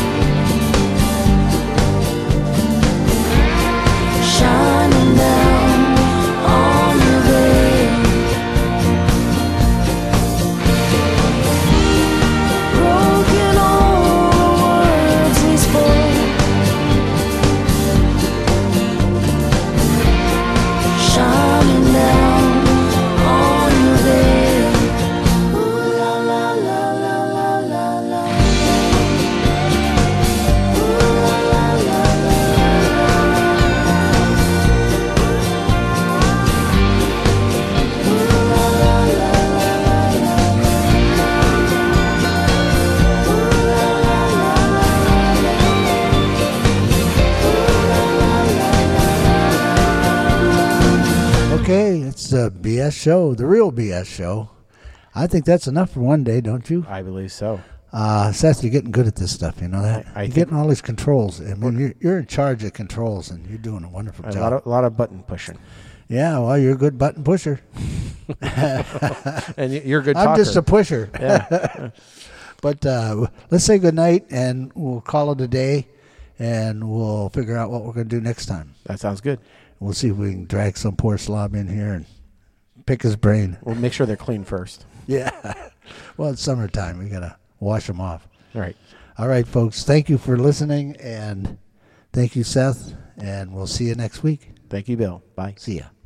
shining down on the veil. Broken all words we spoke, shining down on the veil. Ooh la la la la la la la. Ooh la la la la Okay, it's the B S show, the real B S show. I think that's enough for one day, don't you? I believe so. Uh, Seth, you're getting good at this stuff. You know that. I- I you're think- getting all these controls. I mean, you're, you're in charge of controls, and you're doing a wonderful A job. lot of, a lot of button pushing. yeah, well, you're a good button pusher. And y- you're a good I'm talker. just a pusher. yeah. But uh, let's say goodnight, and we'll call it a day, and we'll figure out what we're going to do next time. That sounds good. We'll see if we can drag some poor slob in here and pick his brain. We'll make sure they're clean first. Yeah. Well, it's summertime. We got to wash them off. All right. All right, folks. Thank you for listening, and thank you, Seth, and we'll see you next week. Thank you, Bill. Bye. See ya.